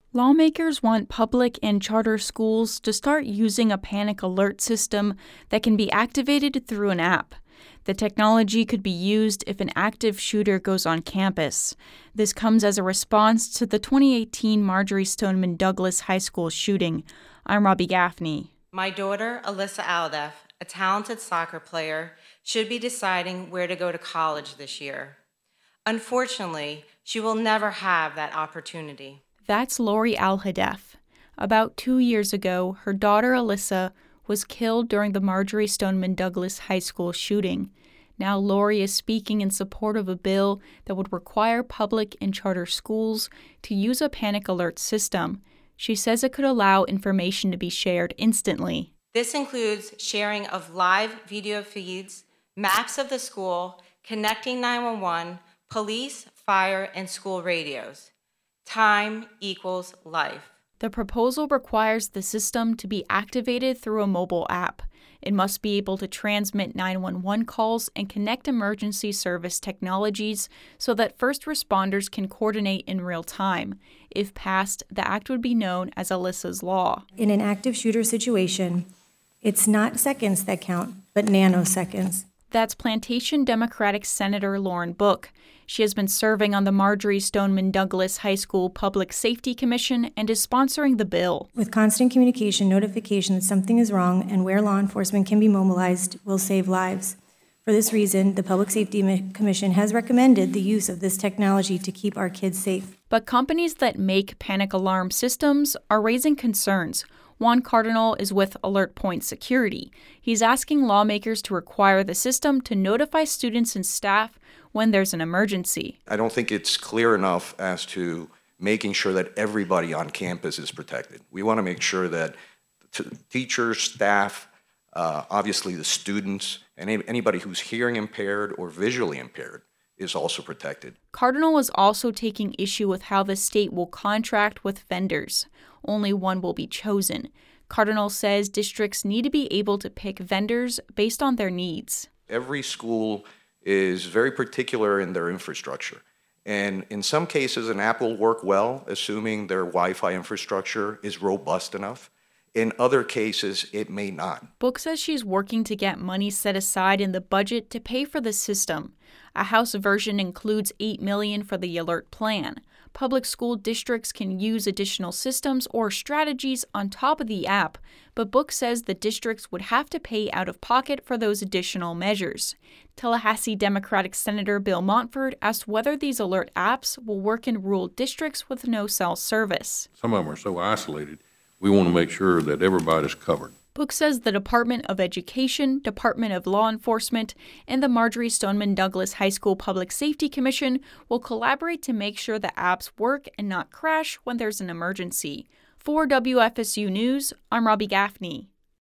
Lawmakers want public and charter schools to start using a panic alert system that can be activated through an app. The technology could be used if an active shooter goes on campus. This comes as a response to the 2018 Marjory Stoneman Douglas High School shooting. I'm Robbie Gaffney. My daughter, Alyssa Aldef, a talented soccer player, should be deciding where to go to college this year. Unfortunately, she will never have that opportunity. That's Lori Alhadeff. About 2 years ago, her daughter Alyssa was killed during the Marjory Stoneman Douglas High School shooting. Now Lori is speaking in support of a bill that would require public and charter schools to use a panic alert system. She says it could allow information to be shared instantly. This includes sharing of live video feeds, maps of the school, connecting 911, police, fire, and school radios. Time equals life. The proposal requires the system to be activated through a mobile app. It must be able to transmit 911 calls and connect emergency service technologies so that first responders can coordinate in real time. If passed, the act would be known as Alyssa's Law. In an active shooter situation, it's not seconds that count, but nanoseconds. That's Plantation Democratic Senator Lauren Book. She has been serving on the Marjory Stoneman Douglas High School Public Safety Commission and is sponsoring the bill. With constant communication, notification that something is wrong and where law enforcement can be mobilized will save lives. For this reason, the Public Safety Commission has recommended the use of this technology to keep our kids safe. But companies that make panic alarm systems are raising concerns. Juan Cardinal is with Alert Point Security. He's asking lawmakers to require the system to notify students and staff when there's an emergency. I don't think it's clear enough as to making sure that everybody on campus is protected. We want to make sure that teachers, staff, obviously the students, and anybody who's hearing impaired or visually impaired is also protected. Cardinal is also taking issue with how the state will contract with vendors. Only one will be chosen. Cardinal says districts need to be able to pick vendors based on their needs. Every school is very particular in their infrastructure. And in some cases, an app will work well, assuming their Wi-Fi infrastructure is robust enough. In other cases, it may not. Book says she's working to get money set aside in the budget to pay for the system. A House version includes $8 million for the alert plan. Public school districts can use additional systems or strategies on top of the app, but Book says the districts would have to pay out of pocket for those additional measures. Tallahassee Democratic Senator Bill Montford asked whether these alert apps will work in rural districts with no cell service. Some of them are so isolated, we want to make sure that everybody's covered. Book says the Department of Education, Department of Law Enforcement, and the Marjory Stoneman Douglas High School Public Safety Commission will collaborate to make sure the apps work and not crash when there's an emergency. For WFSU News, I'm Robbie Gaffney.